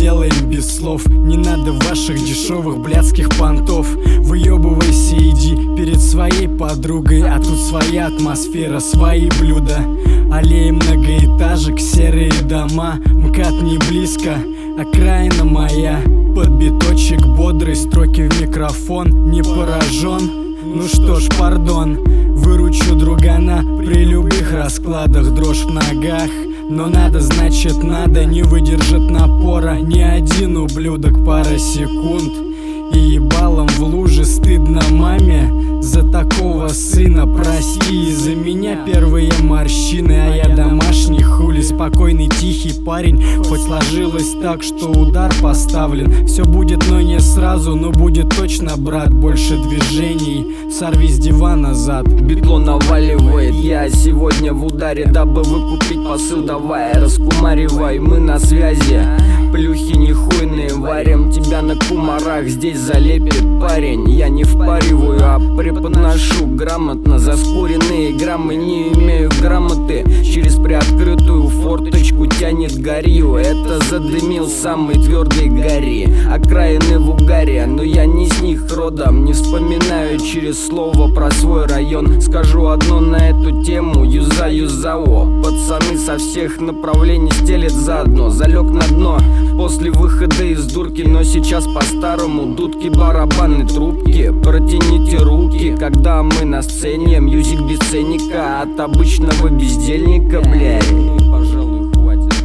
сделаем без слов. Не надо ваших дешевых блядских понтов. Выебывайся, иди перед своей подругой, а тут своя атмосфера, свои блюда. Аллеи многоэтажек, серые дома, МКАД не близко, окраина моя. Под биточек бодрый, строки в микрофон, не поражен. Ну что ж, пардон, выручу другана при любых раскладах. Дрожь в ногах, но надо, значит надо. Не выдержит напора ни один ублюдок. Пара секунд и ебалом в луже. Стыдно маме за такого сына. Прости, из-за меня первые морщины. А я домашний хули, спокойный тихий парень. Хоть сложилось так, что удар поставлен. Все будет, но не сразу, но будет точно, брат. Больше движений, сорви с дивана зад. Битлон наваливает, я сегодня в ударе. Дабы выкупить посыл, давай раскумаривай, мы на связи. Плюхи нехуйные, варим тебя на кумарах. Здесь залепит парень, я не впариваю, а преподношу грамотно. Заскуренные граммы, не имею грамоты. Через приоткрытую форточку тянет гарью. Это задымил самый твердый гори. Окраины в угаре, но я не с них родом. Не вспоминаю через слово про свой район. Скажу одно на эту тему, юзаю ЗАО. Пацаны со всех направлений стелят заодно. Залег на дно после выхода из дурки, но сейчас по-старому. Дудки, барабаны, трубки, протяните руки, когда мы на сцене. Мьюзик без ценника от обычного бездельника, блядь. Пожалуй, хватит.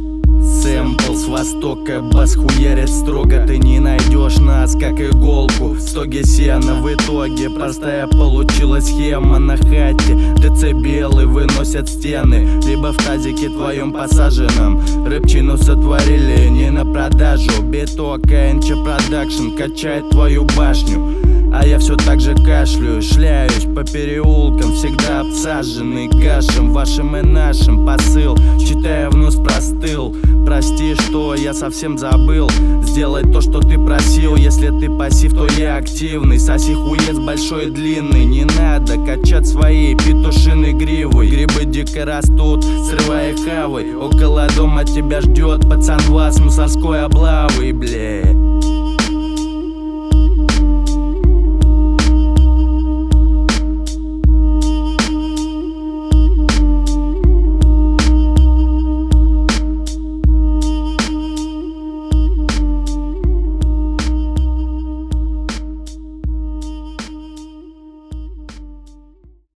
Сэмпл с востока, бас хуярит строго. Ты не найдешь нас, как иголку в стоге сена. В итоге простая получилась схема. На хате децибелы выносят стены. Либо в тазике твоем посаженном рыбчину сотворили не на продажу. Биток, АНЧ продакшн качает твою башню. А я все так же кашляю, шляюсь по переулкам, всегда обсаженный гашем. Вашим и нашим посыл, читая в нос простыл. Прости, что я совсем забыл сделать то, что ты просил. Если ты пассив, то я активный. Соси хуец большой и длинный. Не надо качать своей петушиной гривой. Грибы дико растут, срывая хавой. Около дома тебя ждет пацан вас мусорской облавой, блядь.